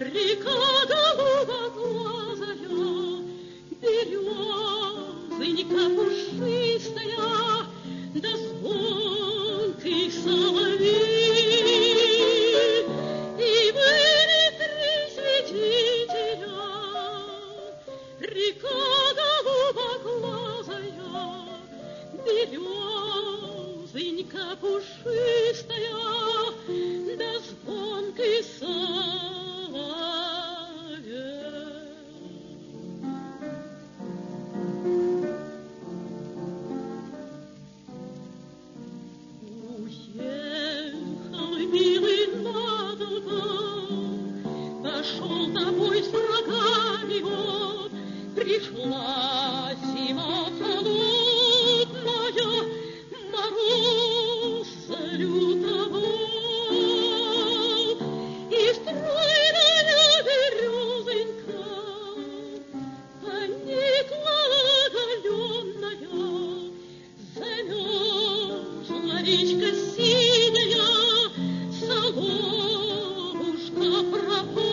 Река голубоглазая, березонька пушистая, да звонкий соловей. И были три святителя, река голубоглазая, березонька пушистая, да звонкий соловей. Уехал, милый, надолго, пошел домой с врагами он, пришла зима холодная, мороз лютовал, и стройная березонька поникла оголенная, замерзла речка синяя, соловушка пропал.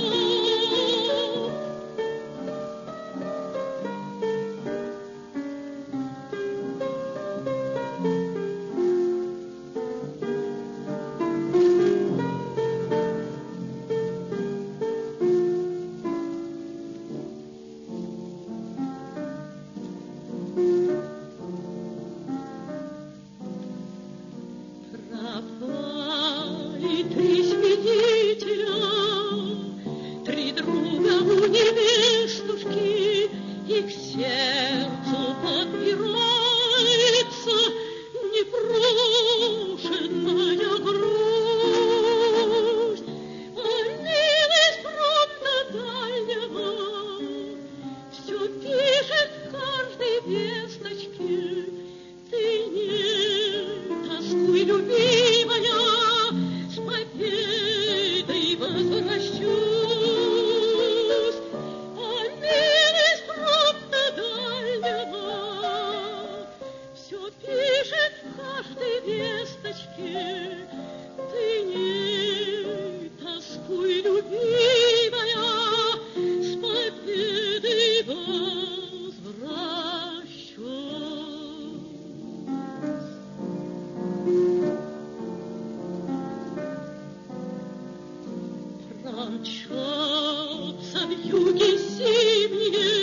Пропали три свидетеля, три друга у невестушки, и к сердцу подбирается непрошенная грусть. А милый скромно дальнего все пишет в каждой весточке: ты не тоскуй, любимая, с победой возвращусь. А милый скромно дальнего все пишет в каждой весточке: ты не тоскуй, любимая, с победой возвращусь. Промчатся вьюги зимние